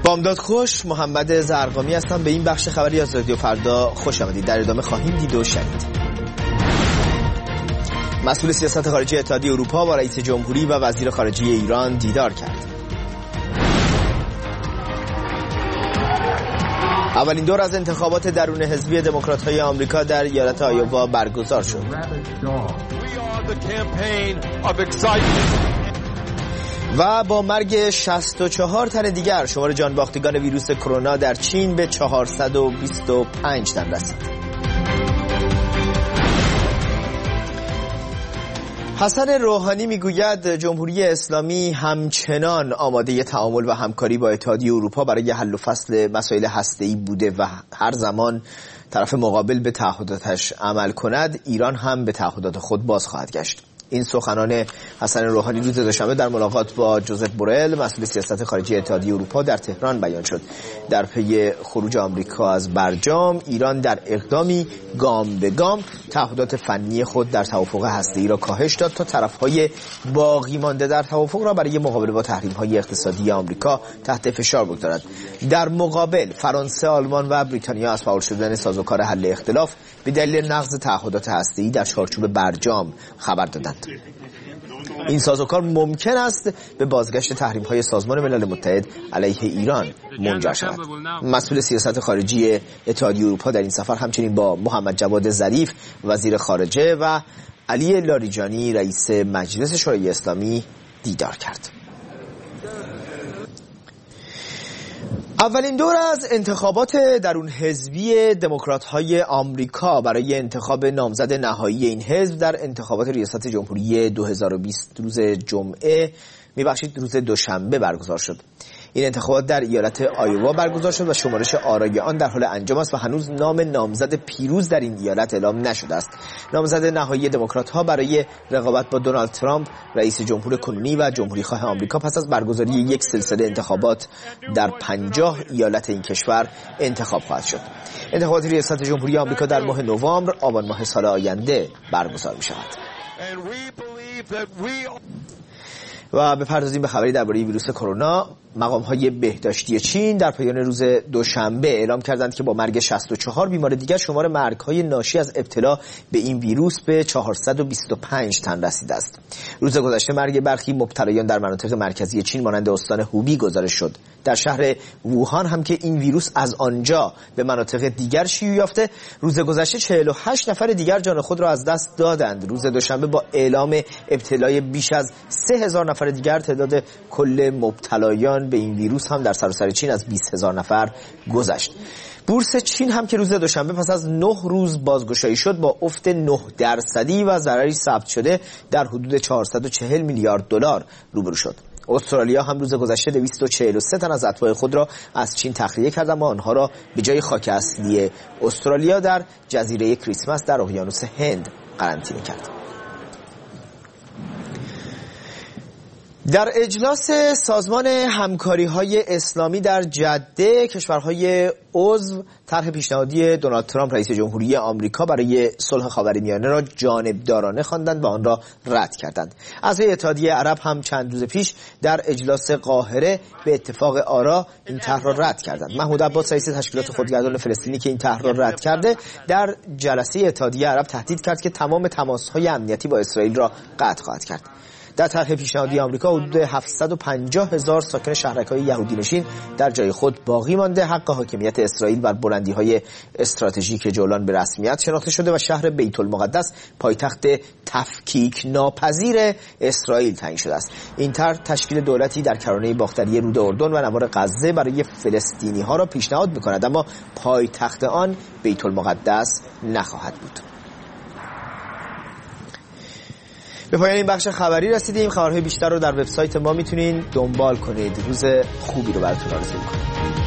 بامداد خوش، محمد زرقامی هستم. به این بخش خبری از رادیو فردا خوش آمدید. در ادامه خواهیم دید و شنید. مسئول سیاست خارجی اتحادیه اروپا با رئیس جمهوری و وزیر خارجه ایران دیدار کرد. اولین دور از انتخابات درون حزبی دموکرات‌های آمریکا در ایالت آیووا برگزار شد. و با مرگ 64 تن دیگر شمار جانباختگان ویروس کرونا در چین به 425 تن رسید. حسن روحانی میگوید جمهوری اسلامی همچنان آماده تعامل و همکاری با اتحادیه اروپا برای حل و فصل مسائل هسته‌ای بوده و هر زمان طرف مقابل به تعهداتش عمل کند، ایران هم به تعهدات خود باز خواهد گشت. این سخنان حسن روحانی روز دوشنبه در ملاقات با جوزف بورل، مسئول سیاست خارجی اتحادیه اروپا، در تهران بیان شد. در پی خروج آمریکا از برجام، ایران در اقدامی گام به گام تعهدات فنی خود در توافق هسته‌ای را کاهش داد تا طرف‌های باقی مانده در توافق را برای مقابله با تحریم‌های اقتصادی آمریکا تحت فشار بگذارد. در مقابل فرانسه، آلمان و بریتانیا از فعال شدن سازوکار حل اختلاف به دلیل نقض تعهدات هسته‌ای در چارچوب برجام خبر دادند. این سازوکار ممکن است به بازگشت تحریم‌های سازمان ملل متحد علیه ایران منجر شود. مسئول سیاست خارجی اتحادیه اروپا در این سفر همچنین با محمد جواد ظریف وزیر خارجه و علی لاریجانی رئیس مجلس شورای اسلامی دیدار کرد. اولین دور از انتخابات درون حزبی دموکرات‌های آمریکا برای انتخاب نامزد نهایی این حزب در انتخابات ریاست جمهوری 2020 روز دوشنبه برگزار شد. این انتخابات در ایالت آیووا برگزار شد و شمارش آرای آن در حال انجام است و هنوز نام نامزد پیروز در این ایالت اعلام نشده است. نامزد نهایی دموکرات‌ها برای رقابت با دونالد ترامپ رئیس جمهور کنونی و جمهوری‌خواه آمریکا پس از برگزاری یک سلسله انتخابات در 50 ایالت این کشور انتخاب خواهد شد. انتخابات ریاست جمهوری آمریکا در ماه نوامبر آبان ماه سال آینده برگزار می‌شود. و بپردازیم به خبری درباره ویروس کرونا. مقام‌های بهداشتی چین در پایان روز دوشنبه اعلام کردند که با مرگ 64 بیمار دیگر شمار مرگ‌های ناشی از ابتلا به این ویروس به 425 تن رسیده است. روز گذشته مرگ برخی مبتلایان در مناطق مرکزی چین مانند استان هوبی گزارش شد. در شهر ووهان هم که این ویروس از آنجا به مناطق دیگر شیوع یافته، روز گذشته 48 نفر دیگر جان خود را از دست دادند. روز دوشنبه با اعلام ابتلای بیش از 3000 نفر دیگر، تعداد کل مبتلایان به این ویروس هم در سراسر چین از 20000 نفر گذشت. بورس چین هم که روز دوشنبه پس از 9 روز بازگشایی شد با افت 9% و ضرری ثبت شده در حدود 440 میلیارد دلار روبرو شد. استرالیا هم روز گذشته 243 تن از اتباع خود را از چین تخلیه کرد، اما آنها را به جای خاک اصلی استرالیا در جزیره کریسمس در اقیانوس هند قرنطینه کرد. در اجلاس سازمان همکاری‌های اسلامی در جده، کشورهای عضو طرح پیشنهادی دونالد ترامپ رئیس جمهوری آمریکا برای صلح خاورمیانه را جانبدارانه خواندند و آن را رد کردند. اعضای اتحادیه عرب هم چند روز پیش در اجلاس قاهره به اتفاق آرا این طرح را رد کردند. محمود عباس رئیس تشکیلات خودگردان فلسطینی که این طرح را رد کرده، در جلسه اتحادیه عرب تهدید کرد که تمام تماس‌های امنیتی با اسرائیل را قطع خواهد کرد. در طرح پیشنهادی آمریکا حدود 750,000 ساکن شهرک‌های یهودی نشین در جای خود باقی مانده. حق حاکمیت اسرائیل بر بلندی‌های استراتژیک جولان به رسمیت شناخته شده و شهر بیت المقدس پایتخت تفکیک ناپذیر اسرائیل تعیین شده است. این طرح تشکیل دولتی در کرانه باختری رود اردن و نوار غزه برای فلسطینی‌ها را پیشنهاد می‌کند، اما پایتخت آن بیت المقدس نخواهد بود. به پایان این بخش خبری رسیدیم. خبرهای بیشتر رو در وبسایت ما میتونین دنبال کنید. روز خوبی رو براتون آرزو می‌کنم.